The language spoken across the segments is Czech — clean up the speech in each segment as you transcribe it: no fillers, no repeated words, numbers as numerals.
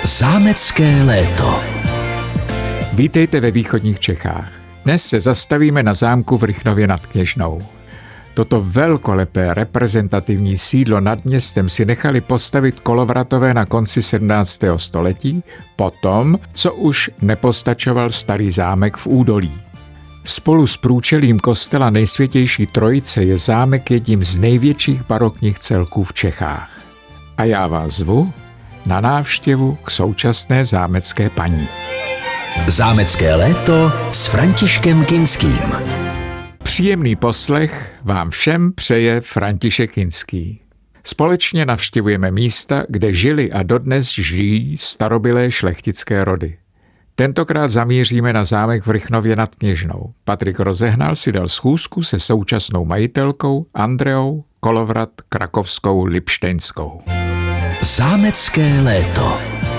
Zámecké léto. Vítejte ve východních Čechách. Dnes se zastavíme na zámku v Rychnově nad Kněžnou. Toto velkolepé reprezentativní sídlo nad městem si nechali postavit Kolovratové na konci 17. století, potom, co už nepostačoval starý zámek v údolí. Spolu s průčelím kostela Nejsvětější Trojice je zámek jedním z největších barokních celků v Čechách. A já vás zvu na návštěvu k současné zámecké paní. Zámecké léto s Františkem Kinským. Příjemný poslech vám všem přeje František Kinský. Společně navštěvujeme místa, kde žili a dodnes žijí starobylé šlechtické rody. Tentokrát zamíříme na zámek v Rychnově nad Kněžnou. Patrik Rozehnal si dal schůzku se současnou majitelkou Andreou Kolovrat-Krakovskou-Lipštejnskou. Zámecké léto.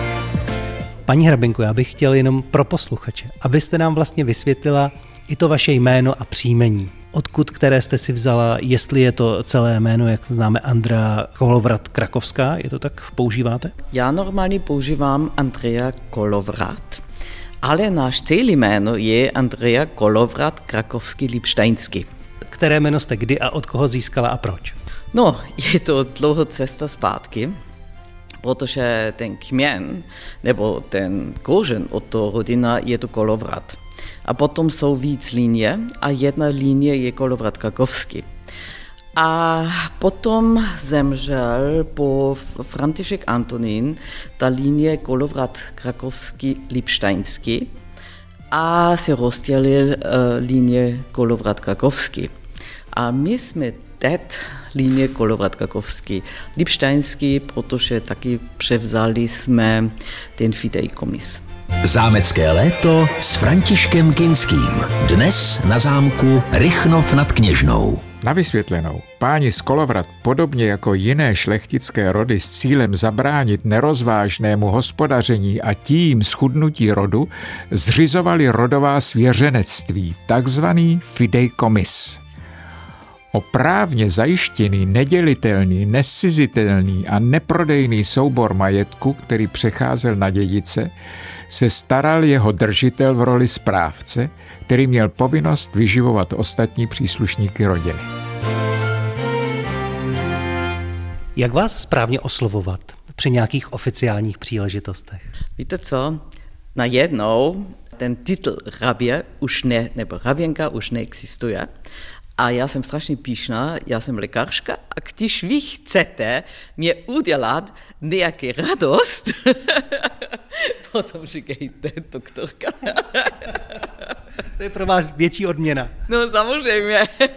Paní Hrabinko, já bych chtěl jenom pro posluchače, abyste nám vlastně vysvětlila i to vaše jméno a příjmení. Odkud, které jste si vzala, jestli je to celé jméno, jak známe, Andrea Kolovrat-Krakovská, je to tak, používáte? Já normálně používám Andrea Kolovrat, ale náš celý jméno je Andrea Kolovrat-Krakovský-Lipštejnský. Které jméno jste kdy a od koho získala a proč? No, je to dlouho cesta zpátky, protože ten kměn, nebo ten kořen od toho rodina je to Kolovrat. A potom jsou víc linie a jedna linie je Kolovrat-Krakovský. A potom zemřel po František Antonín ta linie Kolovrat-Krakovský-Lipštejnský a se rozdělil linie Kolovrat-Krakovský. A my jsme teď linie Kolovrat-Krakovský-Lipštejnský, protože taky převzali jsme ten fideikommis. Zámecké léto s Františkem Kinským. Dnes na zámku Rychnov nad Kněžnou. Na vysvětlenou, páni z Kolovrat, podobně jako jiné šlechtické rody s cílem zabránit nerozvážnému hospodaření a tím schudnutí rodu, zřizovali rodová svěřenectví, takzvaný fideikommis. O právně zajištěný, nedělitelný, nescizitelný a neprodejný soubor majetku, který přecházel na dědice, se staral jeho držitel v roli správce, který měl povinnost vyživovat ostatní příslušníky rodiny. Jak vás správně oslovovat při nějakých oficiálních příležitostech? Víte co? Najednou ten titul hrabě už ne, nebo hraběnka už neexistuje. A já jsem strašně pyšná, já jsem lékařka a když vy chcete mě udělat nějaký radost, potom říkejte doktorka. To je pro vás větší odměna. No samozřejmě.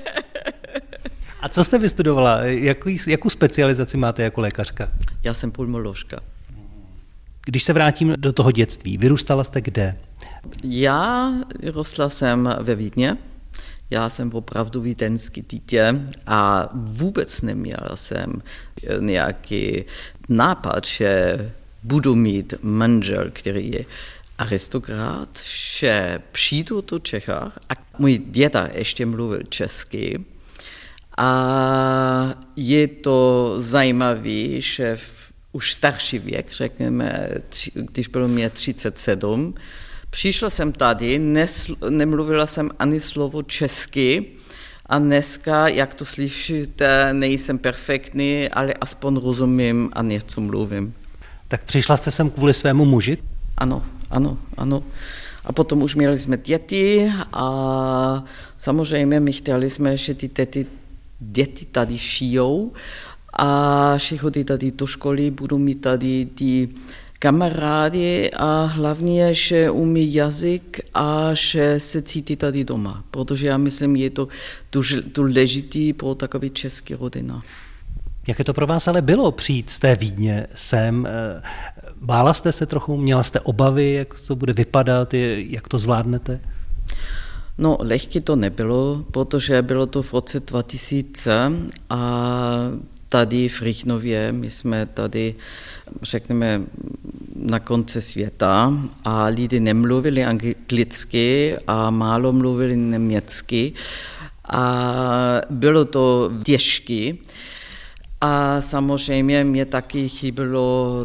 A co jste vystudovala? Jakou specializaci máte jako lékařka? Já jsem pulmoložka. Když se vrátím do toho dětství, vyrůstala jste kde? Já rostla jsem ve Vídně. Já jsem opravdu vídeňský dítě a vůbec neměla jsem nějaký nápad, že budu mít manžel, který je aristokrat, že přijdu do Čechách a můj děda ještě mluvil česky a je to zajímavé, že už starší věk, řekněme, když bylo mě 37, přišla jsem tady, nemluvila jsem ani slovo česky a dneska, jak to slyšíte, nejsem perfektní, ale aspoň rozumím a něco mluvím. Tak přišla jste sem kvůli svému muži? Ano. A potom už měli jsme děti a samozřejmě my chtěli jsme, že ty děti tady šijou a že chodí tady do školy, budou mít tady ty kamarády a hlavně, že umí jazyk a že se cítí tady doma, protože já myslím, je to důležitý pro takový český rodina. Jaké to pro vás ale bylo přijít z té Vídně sem? Bála jste se trochu, měla jste obavy, jak to bude vypadat, jak to zvládnete? No, lehké to nebylo, protože bylo to v roce 2000 a tady v Rychnově, my jsme tady, řekněme, na konci světa a lidi nemluvili anglicky a málo mluvili německy a bylo to těžké. A samozřejmě mě taky chybilo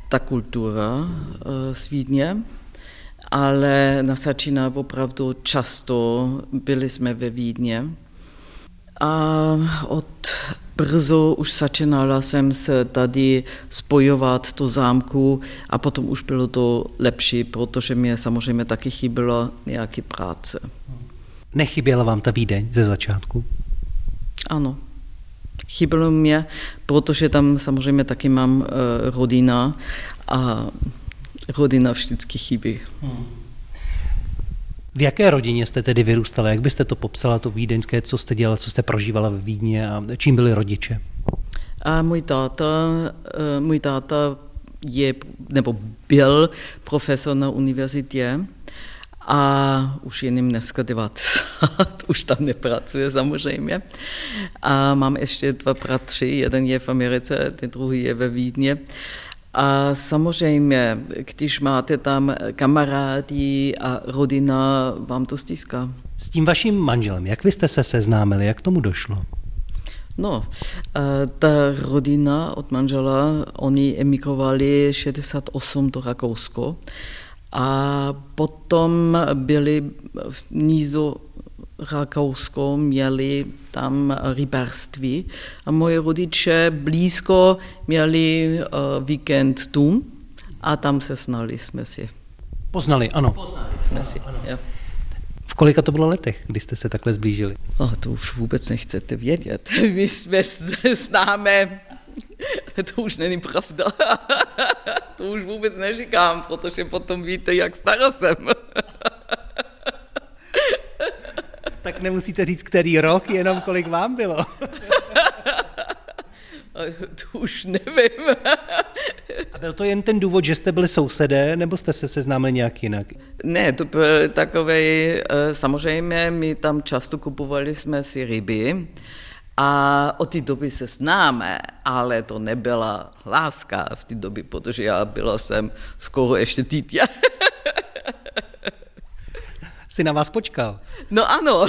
ta kultura z Vídně, ale na začíná opravdu často byli jsme ve Vídně. A od brzo už začínala jsem se tady spojovat do zámku a potom už bylo to lepší, protože mě samozřejmě taky chyběla nějaký práce. Nechyběla vám ta Vídeň ze začátku? Ano, chybělo mě, protože tam samozřejmě taky mám rodina a rodina vždycky chybí. V jaké rodině jste tedy vyrůstala? Jak byste to popsala, to vídeňské, co jste dělala, co jste prožívala ve Vídni a čím byli rodiče? A můj táta je, nebo byl profesor na univerzitě a už je jim dneska 90, už tam nepracuje samozřejmě. A mám ještě 2 bratři, jeden je v Americe, ten druhý je ve Vídni. A samozřejmě, když máte tam kamarády a rodina, vám to stíská. S tím vaším manželem, jak vy jste se seznámili, jak tomu došlo? No, ta rodina od manžela, oni emigrovali 68 do Rakousko a potom byli v Rakousko, měli tam rybářství a moje rodiče blízko měli víkend tu a tam se znali jsme si. Poznali, ano. Poznali jsme si, ano. Jo. V kolika to bylo letech, kdy jste se takhle zblížili? To už vůbec nechcete vědět. My jsme známe, to už není pravda. To už vůbec neříkám, protože potom víte, jak stará jsem. Tak nemusíte říct, který rok, jenom kolik vám bylo. To už nevím. A byl to jen ten důvod, že jste byli sousedé, nebo jste se seznámili nějak jinak? Ne, to byl takový, samozřejmě my tam často kupovali jsme si ryby a od té doby se známe, ale to nebyla láska v té době, protože já byla jsem skoro ještě dítě. Si na vás počkal. No ano.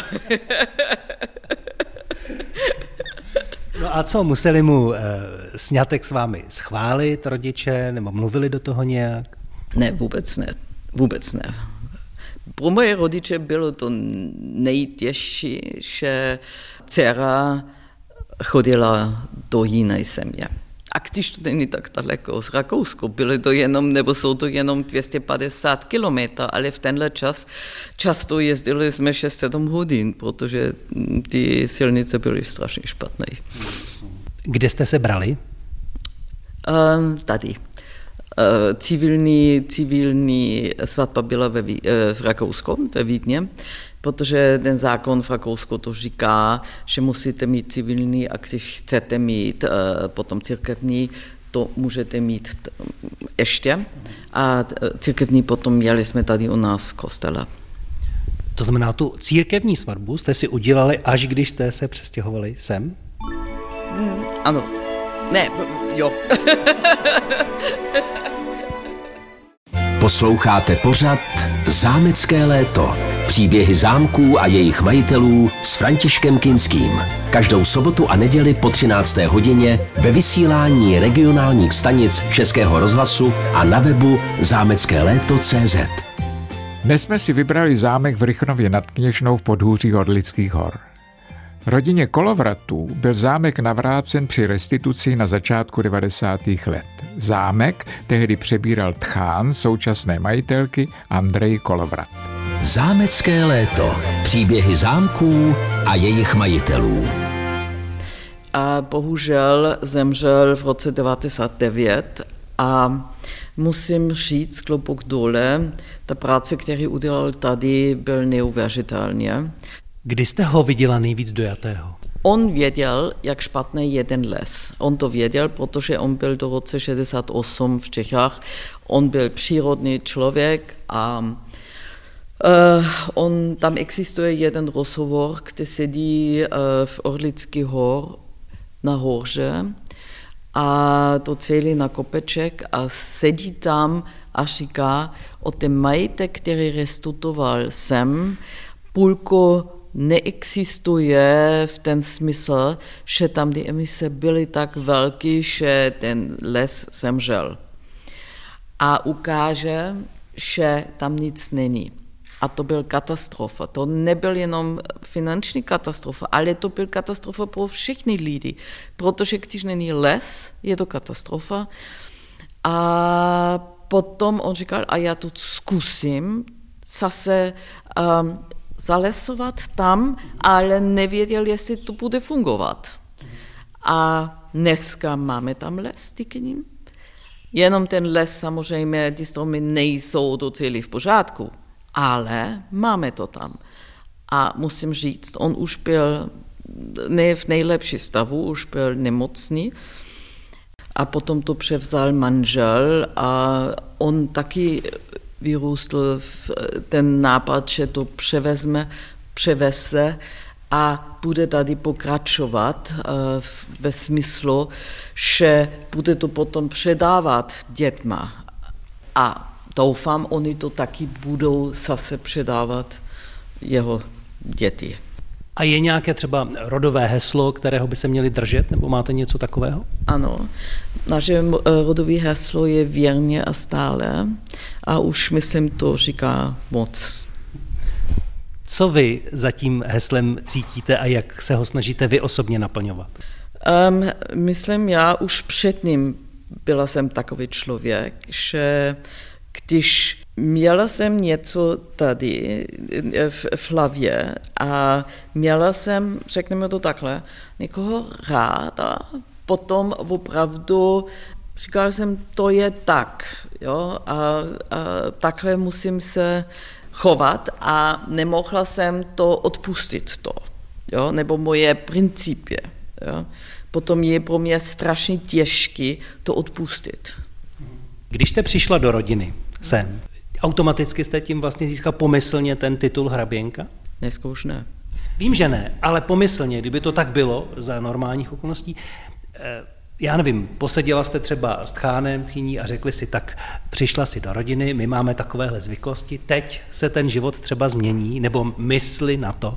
No a co, museli mu sňatek s vámi schválit rodiče, nebo mluvili do toho nějak? Ne, vůbec ne. Pro moje rodiče bylo to nejtěžší, že dcera chodila do jiné země. A když to není tak daleko z Rakouska, jsou to jenom 250 kilometrů, ale v tenhle čas často jezdili jsme 6-7 hodin, protože ty silnice byly strašně špatné. Kde jste se brali? Tady. Civilní svatba byla v Rakousku, ve Vídně, protože ten zákon v Rakousku to říká, že musíte mít civilní a když chcete mít potom církevní, to můžete mít ještě. A církevní potom měli jsme tady u nás v kostele. To znamená, tu církevní svatbu jste si udělali, až když jste se přestěhovali sem? Ano. Ne, jo. Posloucháte pořad Zámecké léto. Příběhy zámků a jejich majitelů s Františkem Kinským. Každou sobotu a neděli po 13. hodině ve vysílání regionálních stanic Českého rozhlasu a na webu zámeckéléto.cz. Dnes jsme si vybrali zámek v Rychnově nad Kněžnou v podhůří Orlických hor. Rodině Kolovratů byl zámek navrácen při restituci na začátku 90. let. Zámek tehdy přebíral tchán současné majitelky Andrej Kolovrat. Zámecké léto. Příběhy zámků a jejich majitelů. A bohužel zemřel v roce 99 a musím říct, klobouk dole, ta práce, kterou udělal tady, byl neuvěřitelně. Kdy jste ho viděla nejvíc dojatého? On věděl, jak špatný je ten les. On to věděl, protože on byl do roce 68 v Čechách. On byl přírodný člověk a tam existuje jeden rozhovor, kde sedí v Orlických hor na hoře a to celý na kopeček a sedí tam a říká, o ten majetek, který restituoval sem, půlko neexistuje v ten smysl, že tam ty emise byly tak velké, že ten les zemřel. a ukáže, že tam nic není. A to byl katastrofa. To nebyl jenom finanční katastrofa, ale to byl katastrofa pro všechny lidi. Protože když není les, je to katastrofa. A potom on říkal, a já to zkusím zase zalesovat tam, ale nevěděl, jestli to bude fungovat. A dneska máme tam les díky nim. Jenom ten les samozřejmě, ty stromy nejsou docela v pořádku, ale máme to tam. A musím říct, on už byl ne v nejlepší stavu, už byl nemocný. A potom to převzal manžel a on taky vyrůstl v ten nápad, že to převeze a bude tady pokračovat ve smyslu, že bude to potom předávat dětma. A doufám, oni to taky budou zase předávat jeho děti. A je nějaké třeba rodové heslo, kterého by se měli držet, nebo máte něco takového? Ano, naše rodové heslo je věrně a stále a už myslím, to říká moc. Co vy za tím heslem cítíte a jak se ho snažíte vy osobně naplňovat? Myslím, já už předtím byla jsem takový člověk, že když měla jsem něco tady v hlavě a měla jsem, řekněme to takhle, někoho ráda, potom opravdu říkal jsem, to je tak, jo, a takhle musím se chovat a nemohla jsem to odpustit to, jo, nebo moje principy, jo. Potom je pro mě strašně těžké to odpustit. Když jste přišla do rodiny sem, automaticky jste tím vlastně získal pomyslně ten titul hraběnka? Dneska už ne. Vím, že ne, ale pomyslně, kdyby to tak bylo za normálních okolností, já nevím, poseděla jste třeba s tchánem, tchýní a řekli si, tak přišla si do rodiny, my máme takovéhle zvyklosti, teď se ten život třeba změní, nebo mysli na to,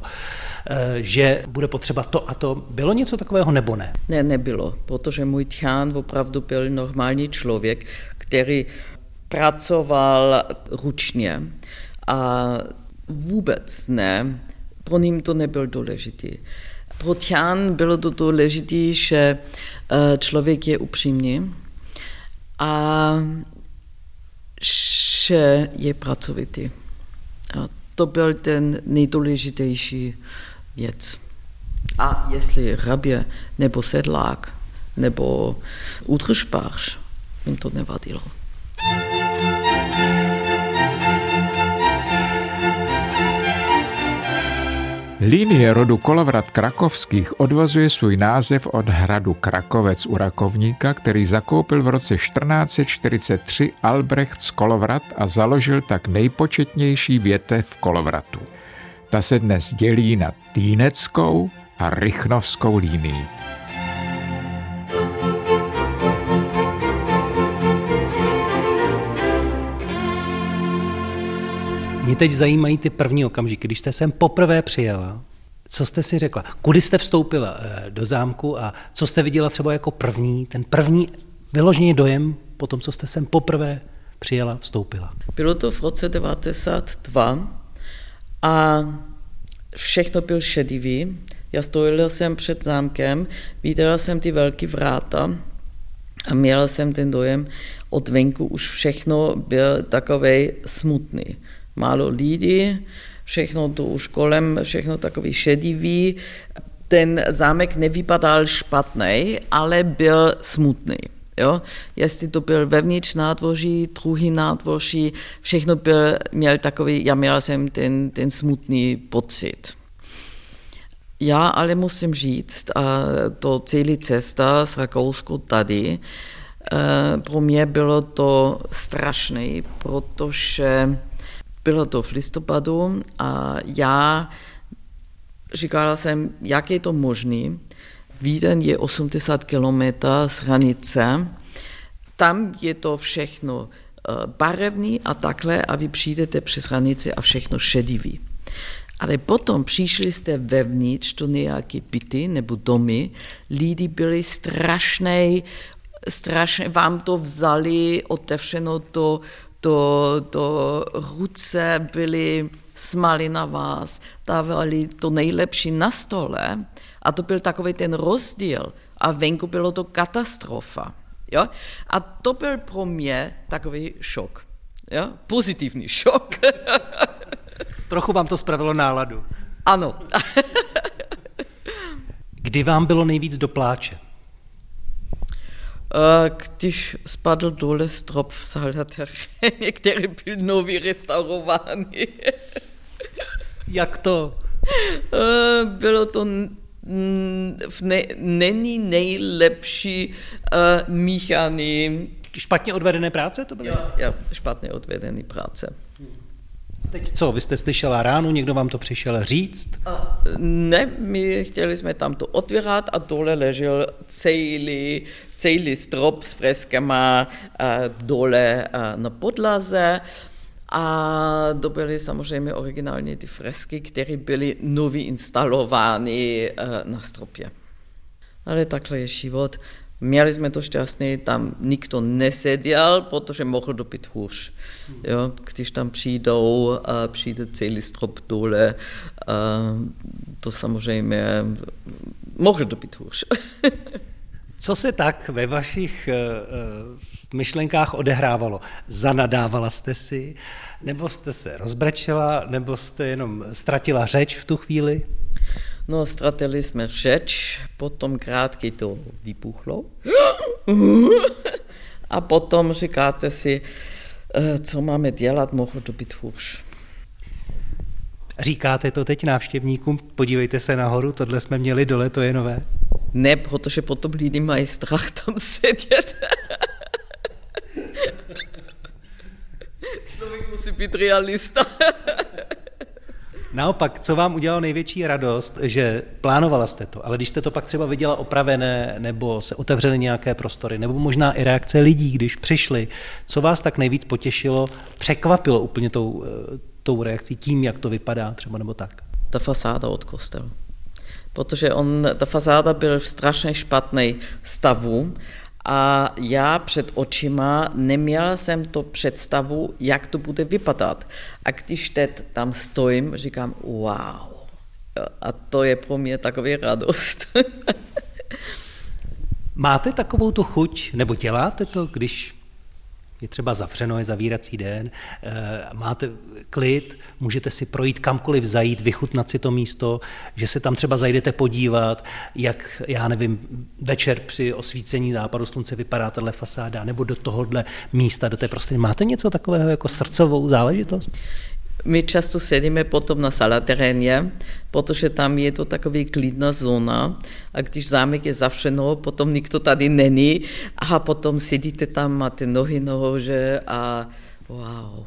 že bude potřeba to a to. Bylo něco takového nebo ne? Ne, nebylo, protože můj tchán opravdu byl normální člověk, který pracoval ručně a vůbec ne, pro ním to nebyl důležitý. Pro tchán bylo to důležité, že člověk je upřímný a že je pracovitý. A to byl ten nejdůležitější věc. A jestli hrabě, nebo sedlák, nebo údržbář, jim to nevadilo. Linie rodu Kolovrat Krakovských odvozuje svůj název od hradu Krakovec u Rakovníka, který zakoupil v roce 1443 Albrecht z Kolovrat a založil tak nejpočetnější větev Kolovratu. Ta se dnes dělí na Týneckou a Rychnovskou linii. Mě teď zajímají ty první okamžiky, když jste sem poprvé přijela, co jste si řekla, kudy jste vstoupila do zámku a co jste viděla třeba jako první, ten první vyložený dojem po tom, co jste sem poprvé přijela, vstoupila. Bylo to v roce 1992 a všechno byl šedivý. Já stojila jsem před zámkem, viděla jsem ty velké vráta a měla jsem ten dojem, od venku už všechno byl takovej smutný. Málo lidí, všechno to už kolem, všechno takový šedivý. Ten zámek nevypadal špatný, ale byl smutný. Jo? Jestli to byl vevnitř nádvoří, druhý nádvoří, všechno měl takový, já měla jsem ten smutný pocit. Já ale musím říct, a to celý cesta z Rakouska tady, pro mě bylo to strašné, protože bylo to v listopadu a já říkala jsem, jak je to možné. Vídeň je 80 kilometrů z hranice, tam je to všechno barevný a takhle a vy přijdete přes hranici a všechno šedivý. Ale potom přišli jste vevnitř do nějaké byty nebo domy, lidi byli strašně strašně vám to vzali, otevřeno to ruce byly smáli na vás, dávali to nejlepší na stole a to byl takový ten rozdíl a venku bylo to katastrofa. Jo? A to byl pro mě takový šok, jo? Pozitivní šok. Trochu vám to spravilo náladu. Ano. Kdy vám bylo nejvíc do pláče? Když spadl dole strop v Salateréně, který byl nový restaurovaný. Jak to? Bylo to není nejlepší míchaný. Špatně odvedené práce to byly? Jo, špatně odvedené práce. Teď co, vy jste slyšela ráno, někdo vám to přišel říct? Ne, my chtěli jsme tam to otvírat a dole ležel celý strop s freskama dole na podlaze a to byly samozřejmě originální ty fresky, které byly nově instalovány na stropě. Ale takhle je život. Měli jsme to šťastný, tam nikdo neseděl, protože mohl to být hůř. Jo, když tam přijde celý strop dole, to samozřejmě mohl to být hůř. Co se tak ve vašich myšlenkách odehrávalo? Zanadávala jste si, nebo jste se rozbrečela, nebo jste jenom ztratila řeč v tu chvíli? No, ztratili jsme řeč, potom krátky to vypuchlo a potom říkáte si, co máme dělat, mohlo to být hůř. Říkáte to teď návštěvníkům, podívejte se nahoru, tohle jsme měli dole, to je nové? Ne, protože potom lidi mají strach tam sedět. Člověk musí být realista. Naopak, co vám udělalo největší radost, že plánovala jste to, ale když jste to pak třeba viděla opravené, nebo se otevřely nějaké prostory, nebo možná i reakce lidí, když přišli, co vás tak nejvíc potěšilo, překvapilo úplně tou reakcí, tím, jak to vypadá třeba, nebo tak? Ta fasáda od kostela. Protože ta fasáda byl v strašně špatné stavu a já před očima neměla jsem to představu, jak to bude vypadat. A když teď tam stojím, říkám, wow. A to je pro mě taková radost. Máte takovou tu chuť, nebo děláte to, když je třeba zavřeno, je zavírací den, máte klid, můžete si projít kamkoliv zajít, vychutnat si to místo, že se tam třeba zajdete podívat, jak, já nevím, večer při osvícení západu slunce vypadá tahle fasáda, nebo do tohohle místa, do té prostředí. Máte něco takového jako srdcovou záležitost? My často sedíme potom na Salateréně, protože tam je to takový klidná zóna a když zámek je zavřeno, potom nikdo tady není a potom sedíte tam, máte nohy nahoře a wow.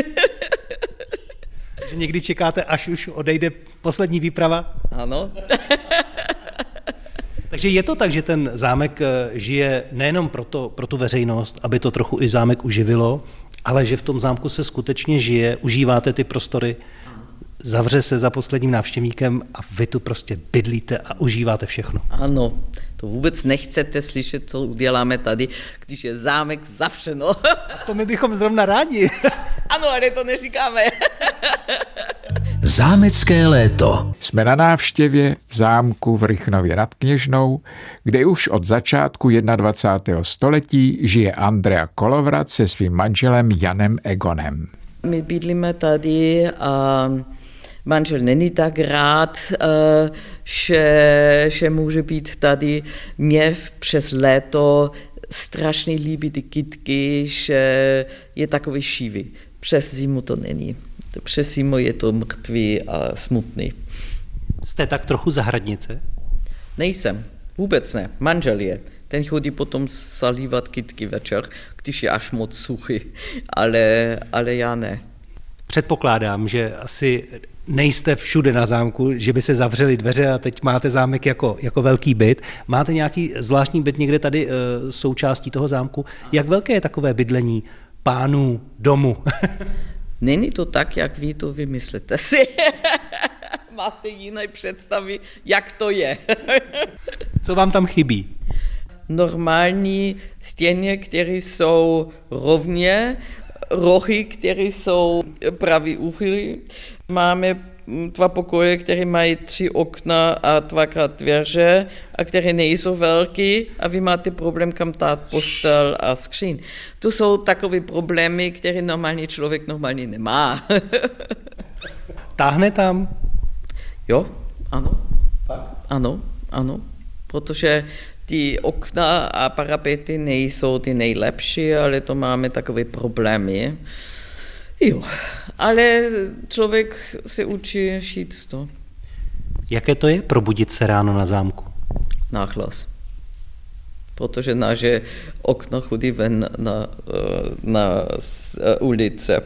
Takže někdy čekáte, až už odejde poslední výprava? Ano. Takže je to tak, že ten zámek žije nejenom pro tu veřejnost, aby to trochu i zámek uživilo, ale že v tom zámku se skutečně žije, užíváte ty prostory, zavře se za posledním návštěvníkem a vy tu prostě bydlíte a užíváte všechno. Ano, to vůbec nechcete slyšet, co uděláme tady, když je zámek zavřeno. To my bychom zrovna rádi. Ano, ale to neříkáme. Zámecké léto. Jsme na návštěvě v zámku v Rychnově nad Kněžnou, kde už od začátku 21. století žije Andrea Kolovrat se svým manželem Janem Egonem. My bydlíme tady a manžel není tak rád, že může být tady. Mě přes léto strašně líbí ty kytky, že je takový šíví. Přes zimu to není. Přes zimu je to mrtvý a smutný. Jste tak trochu zahradnice? Nejsem, vůbec ne. Manžel je. Ten chodí potom salívat kytky večer, když je až moc suchý, ale já ne. Předpokládám, že asi nejste všude na zámku, že by se zavřely dveře a teď máte zámek jako velký byt. Máte nějaký zvláštní byt někde tady součástí toho zámku? Jak velké je takové bydlení pánů domu? Není to tak, jak vy to vymyslíte si. Máte jiné představy, jak to je. Co vám tam chybí? normální stěny, které jsou rovně, rohy, které jsou pravý úchyly. Máme 2 pokoje, které mají 3 okna a 2x dveře a které nejsou velké a vy máte problém, kam dát postel a skříň. To jsou takové problémy, které normální člověk normálně nemá. Táhne tam? Jo, ano. Ano, protože ty okna a parapety nejsou ty nejlepší, ale to máme takové problémy. Jo, ale člověk se učí šít to. Jaké to je probudit se ráno na zámku? Náhlas. Protože naše okna chodí ven na ulice.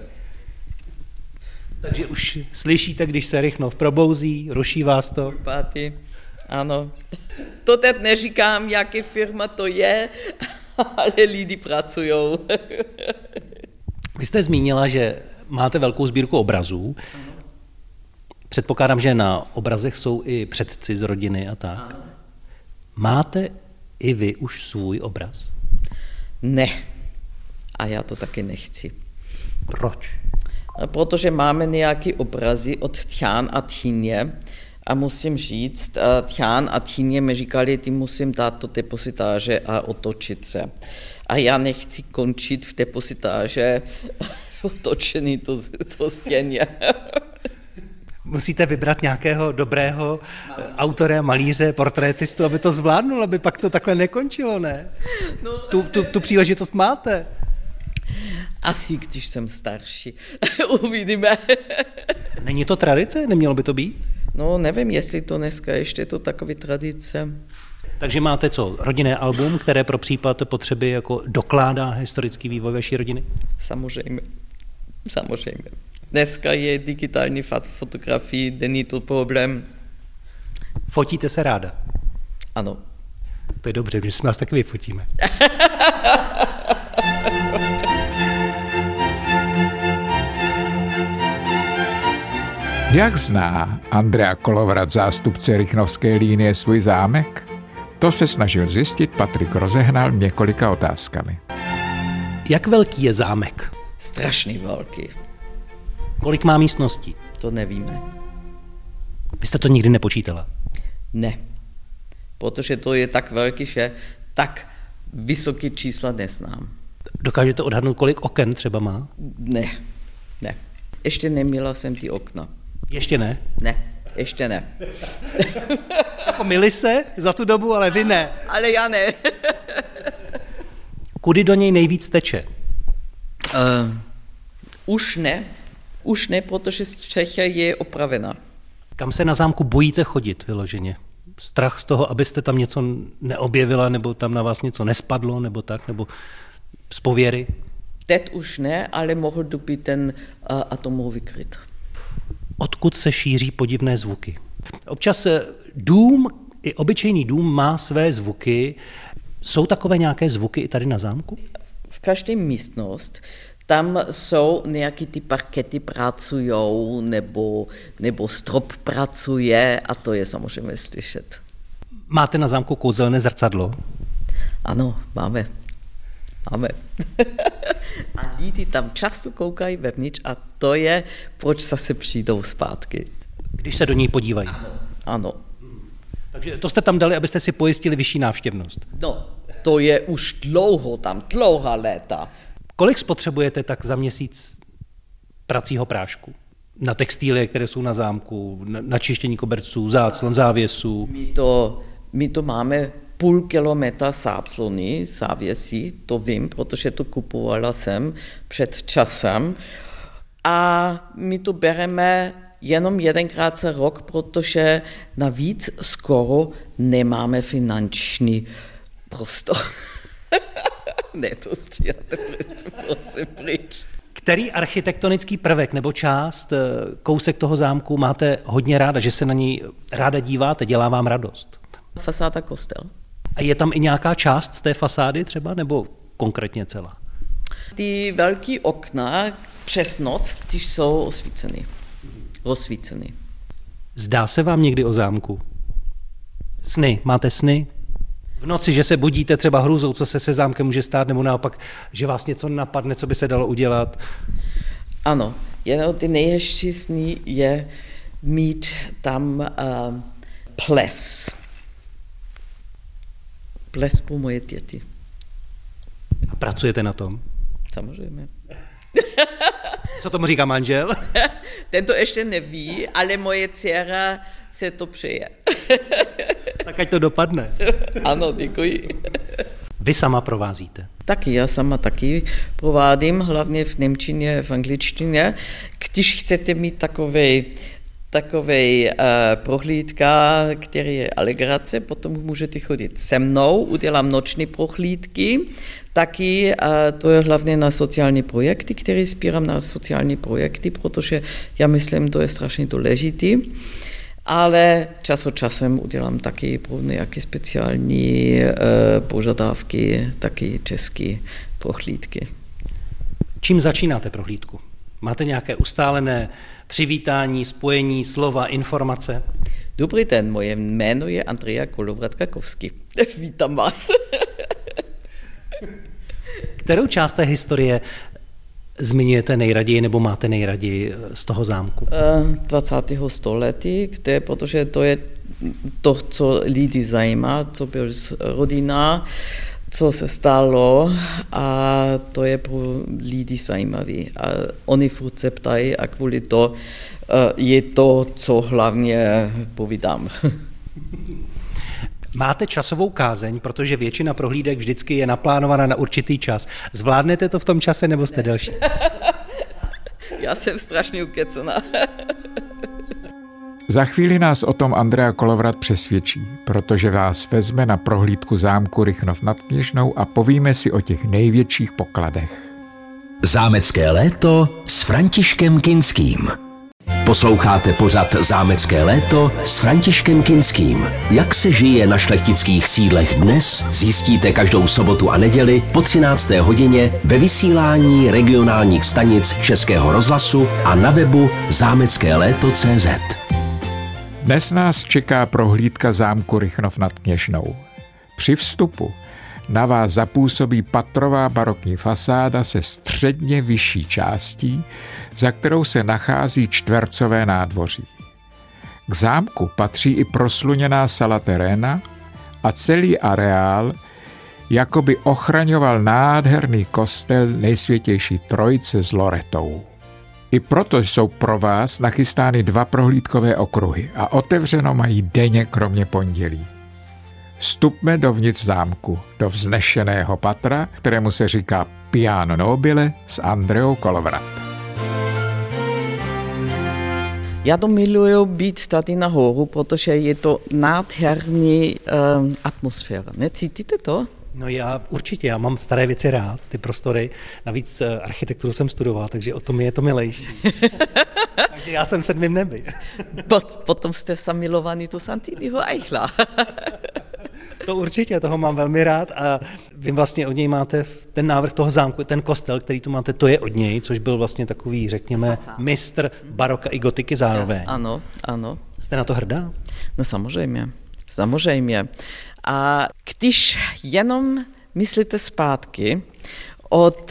Takže už slyšíte, když se Rychnov probouzí, ruší vás to? Party, ano. To teď neříkám, jaké firma to je, ale lidi pracují. Vy jste zmínila, že máte velkou sbírku obrazů. Předpokládám, že na obrazech jsou i předci z rodiny a tak. Ano. Máte i vy už svůj obraz? Ne. A já to taky nechci. Proč? Protože máme nějaké obrazy od Tchán a Tchyně a musím říct, Tchán a Tchyně mi říkali, ty musím dát do depozitáže a otočit se. A já nechci končit v depozitáže otočený to stěně. Musíte vybrat nějakého dobrého autora, malíře, portrétistu, aby to zvládnul, aby pak to takhle nekončilo, ne? No, tu příležitost máte. Asi když jsem starší. Uvidíme. Není to tradice? Nemělo by to být? No nevím, jestli to dneska ještě je to takové tradice. Takže máte co? Rodinné album, které pro případ potřeby jako dokládá historický vývoj vaší rodiny? Samozřejmě. Dneska je digitální fotografie, není to problém. Fotíte se ráda? Ano. To je dobře, že jsme vás taky vyfotíme. Jak zná Andrea Kolovrat, zástupce Rychnovské línie, svůj zámek? To se snažil zjistit Patrik Rozehnal několika otázkami. Jak velký je zámek? Strašně velký. Kolik má místností? To nevíme. Vy jste to nikdy nepočítala? Ne. Protože to je tak velký, že tak vysoké čísla neznám. Dokážete odhadnout, kolik oken třeba má? Ne. Ještě neměla jsem ty okna. Ještě ne? Ne, ještě ne. Jako mili se za tu dobu, ale vy ne. Ale já ne. Kudy do něj nejvíc teče? Už ne, protože střecha je opravena. Kam se na zámku bojíte chodit vyloženě? Strach z toho, abyste tam něco neobjevila, nebo tam na vás něco nespadlo, nebo tak, nebo z pověry? Teď už ne, ale mohl to být ten atomový kryt. Odkud se šíří podivné zvuky? Občas dům, i obyčejný dům má své zvuky. Jsou takové nějaké zvuky i tady na zámku? V každé místnost tam jsou nějaký ty parkety pracujou, nebo strop pracuje a to je samozřejmě slyšet. Máte na zámku kouzelné zrcadlo? Ano, máme. A lidi tam často koukají vevnitř a to je, proč zase přijdou zpátky. Když se do něj podívají? Ano. Takže to jste tam dali, abyste si pojistili vyšší návštěvnost? No, to je už dlouhá léta. Kolik spotřebujete tak za měsíc pracího prášku? Na textílie, které jsou na zámku, na čištění koberců, záclon, závěsů? My to máme 0,5 kilometra záclony, závěsí, to vím, protože to kupovala jsem před časem. A my to bereme jenom 1krát za rok, protože navíc skoro nemáme finanční prostor. Ne, to stříháte prosím pryč. Který architektonický prvek nebo část, kousek toho zámku máte hodně ráda, že se na něj ráda díváte, dělá vám radost? Fasáda kostel. A je tam i nějaká část z té fasády třeba, nebo konkrétně celá? Ty velké okna přes noc, když jsou rozsvíceny. Zdá se vám někdy o zámku? Sny, máte sny? V noci, že se budíte třeba hrůzou, co se zámkem může stát, nebo naopak, že vás něco napadne, co by se dalo udělat? Ano, jednou ty nejhezčí sny je mít tam ples. Ples pro moje děti. A pracujete na tom? Samozřejmě. Co tomu říká manžel? Ten to ještě neví, ale moje dcera se to přeje. Tak ať to dopadne. Ano, děkuji. Vy sama provázíte? Taky, já sama taky provádím, hlavně v němčině, v angličtině. Když chcete mít takovej prohlídka, který je alegrace, potom můžete chodit se mnou, udělám noční prohlídky, taky to je hlavně na sociální projekty, které spírám na sociální projekty, protože já myslím, to je strašně důležitý. Ale čas od časem udělám taky pro nějaké speciální požadavky, taky české prohlídky. Čím začínáte prohlídku? Máte nějaké ustálené přivítání, spojení, slova, informace? Dobrý den, moje jméno je Andrea Kolovrat-Krakovský. Vítám vás. Kterou část té historie zmiňujete nejraději nebo máte nejraději z toho zámku? 20. století, protože to je to, co lidi zajímá, co byl rodina, co se stalo a to je pro lidi zajímavý. A oni furt se ptají a kvůli to je to, co hlavně povídám. Máte časovou kázeň, protože většina prohlídek vždycky je naplánovaná na určitý čas. Zvládnete to v tom čase, nebo jste delší? Já jsem strašně ukecaná. Za chvíli nás o tom Andrea Kolovrat přesvědčí, protože vás vezme na prohlídku zámku Rychnov nad Kněžnou a povíme si o těch největších pokladech. Zámecké léto s Františkem Kinským. Posloucháte pořad Zámecké léto s Františkem Kinským. Jak se žije na šlechtických sídlech dnes, zjistíte každou sobotu a neděli po 13. hodině ve vysílání regionálních stanic Českého rozhlasu a na webu zámeckéléto.cz. Dnes nás čeká prohlídka zámku Rychnov nad Kněžnou. Při vstupu na vás zapůsobí patrová barokní fasáda se středně vyšší částí, za kterou se nachází čtvercové nádvoří. K zámku patří i prosluněná sala teréna a celý areál jakoby ochraňoval nádherný kostel Nejsvětější Trojice s Loretou. I proto jsou pro vás nachystány 2 prohlídkové okruhy a otevřeno mají denně kromě pondělí. Vstupme dovnitř zámku, do vznešeného patra, kterému se říká Piano Nobile s Andreou Kolovrat. Já to miluju být tady nahoru, protože je to nádherný atmosféra. Necítíte to? No já mám staré věci rád, ty prostory. Navíc architekturu jsem studoval, takže o tom je to milejší. Takže já jsem v 7. nebi. Potom jste zamilovaný do Santiniho Eichla. To určitě, toho mám velmi rád a vy vlastně od něj máte ten návrh toho zámku, ten kostel, který tu máte, to je od něj, což byl vlastně takový, řekněme, mistr baroka i gotiky zároveň. Ano, ano. Jste na to hrdá? No samozřejmě. A když jenom myslíte zpátky, od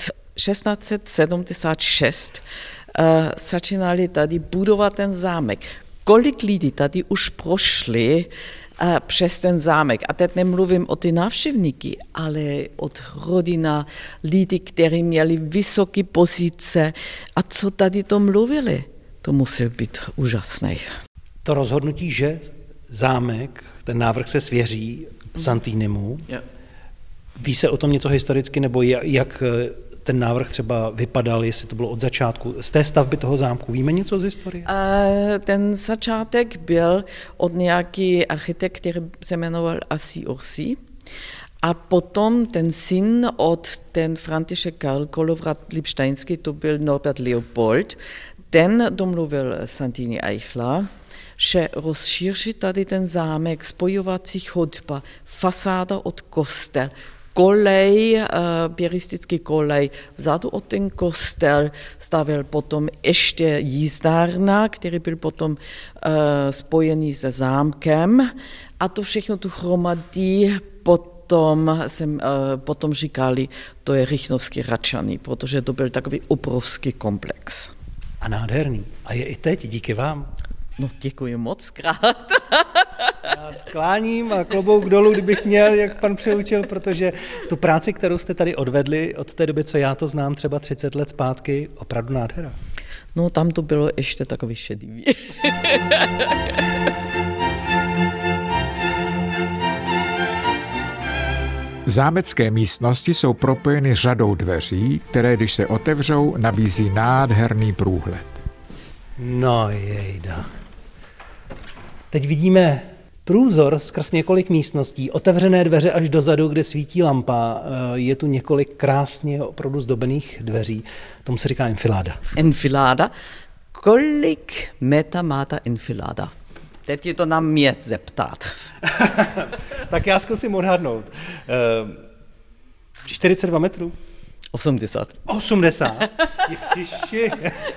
1676 začínali tady budovat ten zámek. Kolik lidí tady už prošli přes ten zámek. A teď nemluvím o ty návštěvníky, ale od rodina, lidi, kteří měli vysoké pozice a co tady to mluvili. To musí být úžasné. To rozhodnutí, že zámek, ten návrh se svěří Santinimu. Ví se o tom něco historicky, nebo jak ten návrh třeba vypadal, jestli to bylo od začátku, z té stavby toho zámku? Víme něco z historie? Ten začátek byl od nějaký architekt, který se jmenoval Asi Orsi. A potom ten syn od ten František Karl Kolovrat-Lipštejnský, to byl Norbert Leopold, ten domluvil Santini Eichla, že rozšíří tady ten zámek, spojovací chodba, fasáda od kostel, kolej, běristický kolej, vzadu od ten kostel stavěl potom ještě jízdárna, který byl potom spojený se zámkem a to všechno tu hromadí pod potom říkali, to je Rychnovský Hradčany, protože to byl takový obrovský komplex. A nádherný. A je i teď, díky vám. No, děkuji moc krát. Já skláním a klobouk dolů, kdybych měl, jak pan přeučil, protože tu práci, kterou jste tady odvedli od té doby, co já to znám, třeba 30 let zpátky, opravdu nádhera. No, tam to bylo ještě takový šedivý. Zámecké místnosti jsou propojeny řadou dveří, které, když se otevřou, nabízí nádherný průhled. No jejda. Teď vidíme průzor skrz několik místností, otevřené dveře až dozadu, kde svítí lampa. Je tu několik krásně opravdu zdobených dveří. Tomu se říká enfiláda. Enfiláda? Kolik metra má ta enfiláda? Teď je to na mě zeptat. Tak já zkusím odhadnout. 42 metrů? 80. 80? Ježiši.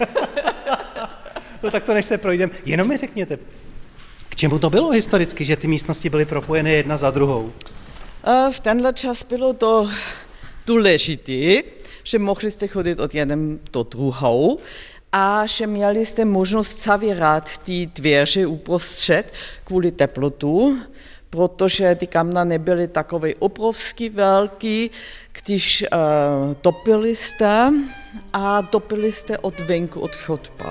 No tak to než se projdeme. Jenom mi řekněte, k čemu to bylo historicky, že ty místnosti byly propojené jedna za druhou? V tenhle čas bylo to důležité, že mohli jste chodit od jedné do druhou a že měli jste možnost zavírat ty dveře uprostřed kvůli teplotu, protože ty kamna nebyly takové obrovský velký, když topili jste od venku, od chodba.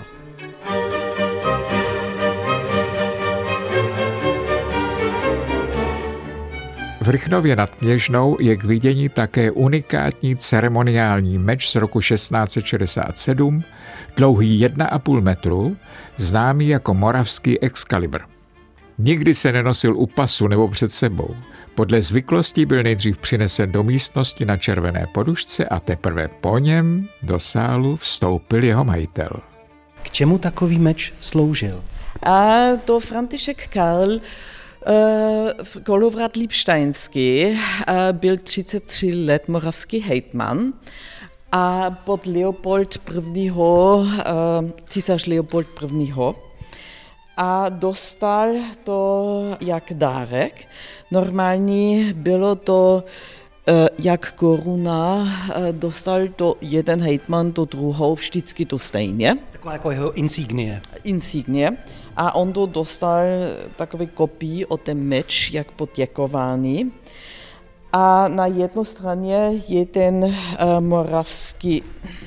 V Rychnově nad Kněžnou je k vidění také unikátní ceremoniální meč z roku 1667, dlouhý 1,5 metru, známý jako moravský Excalibur. Nikdy se nenosil u pasu nebo před sebou. Podle zvyklostí byl nejdřív přinesen do místnosti na červené podušce a teprve po něm do sálu vstoupil jeho majitel. K čemu takový meč sloužil? A to František Karl Kolovrat Liebštejnský byl 33 let moravský hejtman a pod Leopold I., císař Leopold I. A dostal to jak dárek. Normálně bylo to jak koruna, dostal to jeden hejtman, to druhou, vždycky to stejně. Taková jako jeho insignie. Insignie. A on to dostal takový kopii o ten meč, jak poděkování. A na jedné straně je ten moravský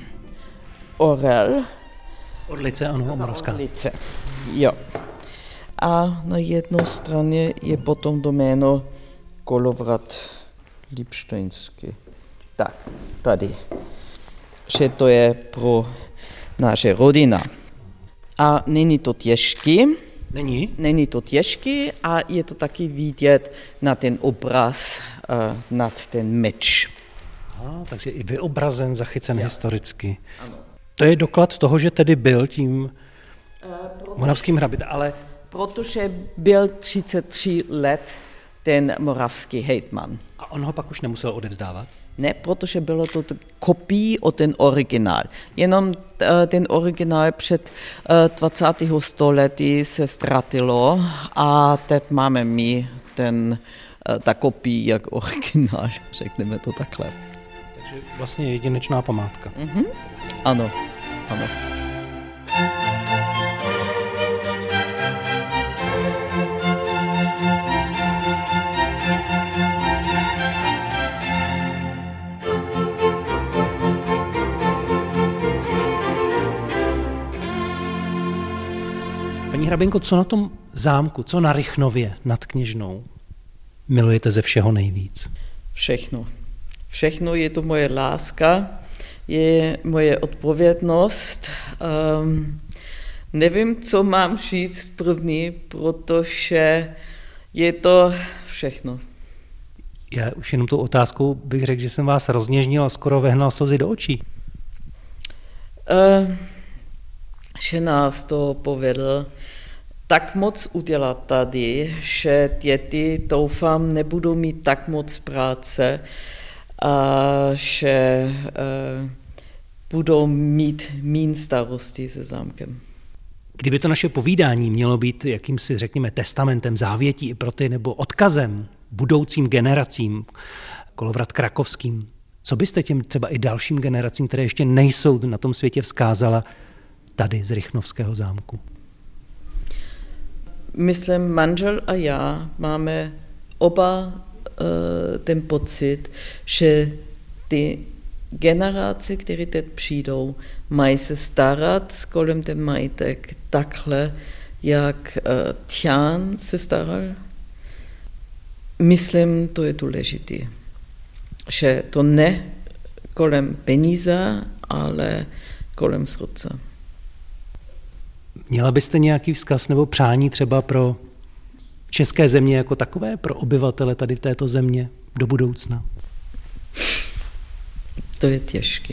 orel. Orlice, ano, moravská. Orlice, jo. A na jedné straně je potom to jméno Kolovrat Liebštejnský. Tak, tady. Že to je pro naše rodina. A není to těžký. Není? Není to těžký a je to taky vidět na ten obraz, nad ten meč. Takže i vyobrazen, zachycen historicky. Ano. To je doklad toho, že tedy byl tím moravským hrabit, ale... Protože byl 33 let ten moravský hejtman. A on ho pak už nemusel odevzdávat? Ne, protože bylo to kopii o ten originál. Jenom ten originál před 20. století se ztratilo a teď máme my ta kopii jak originál, řekneme to takhle. Takže vlastně jedinečná památka. Mm-hmm. Ano, ano. Paní Hraběnko, co na tom zámku, co na Rychnově nad Kněžnou milujete ze všeho nejvíc? Všechno. Všechno je to moje láska, je moje odpovědnost. Nevím, co mám říct první, protože je to všechno. Já už jenom tou otázkou bych řekl, že jsem vás rozněžnil a skoro vehnal slzy do očí. Že nás to povedl tak moc udělat tady, že děti, doufám, nebudou mít tak moc práce a že budou mít míň starostí se zámkem. Kdyby to naše povídání mělo být jakýmsi, řekněme, testamentem, závětí i pro ty, nebo odkazem budoucím generacím, Kolovrat krakovským, co byste těm třeba i dalším generacím, které ještě nejsou na tom světě, vzkázala tady z Rychnovského zámku? Myslím, manžel a já máme oba ten pocit, že ty generace, které teď přijdou, mají se starat kolem ten majetek takhle, jak Tian se staral. Myslím, to je důležité, že to ne kolem peníze, ale kolem srdce. Měla byste nějaký vzkaz nebo přání třeba pro české země jako takové, pro obyvatele tady v této země do budoucna? To je těžké.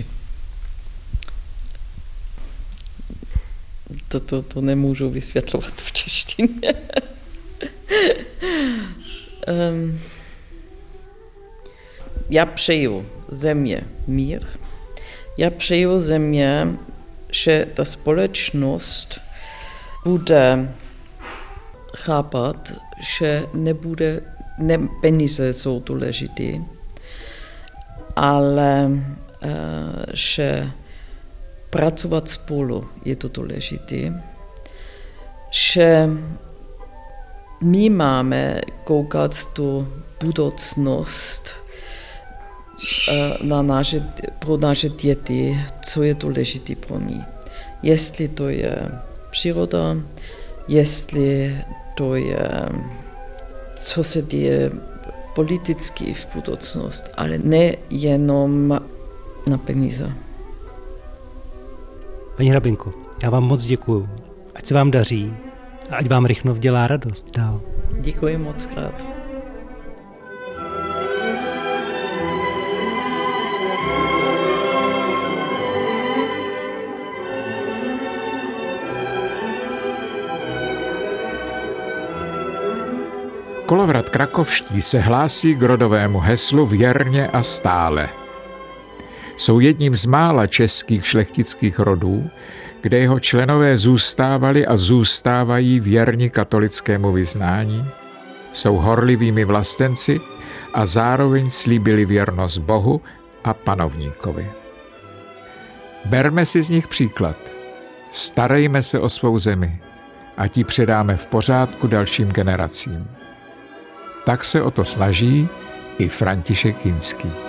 To nemůžu vysvětlovat v češtině. Já přeju země mír. Já přeju země, že ta společnost bude chápat, že peníze jsou důležité, ale že pracovat spolu je to důležité, že my máme koukat tu budoucnost pro naše děti, co je důležité pro ní. Jestli to je příroda, jestli to je, co se děje politicky v budoucnost, ale ne jenom na peníze. Paní Hrabinko, já vám moc děkuju. Ať se vám daří a ať vám Rychnov dělá radost dál. Děkuji moc krát. Kolovrat krakovští se hlásí k rodovému heslu věrně a stále. Jsou jedním z mála českých šlechtických rodů, kde jeho členové zůstávali a zůstávají věrni katolickému vyznání, jsou horlivými vlastenci a zároveň slíbili věrnost Bohu a panovníkovi. Berme si z nich příklad. Starejme se o svou zemi, ať ji předáme v pořádku dalším generacím. Tak se o to snaží i František Kinský.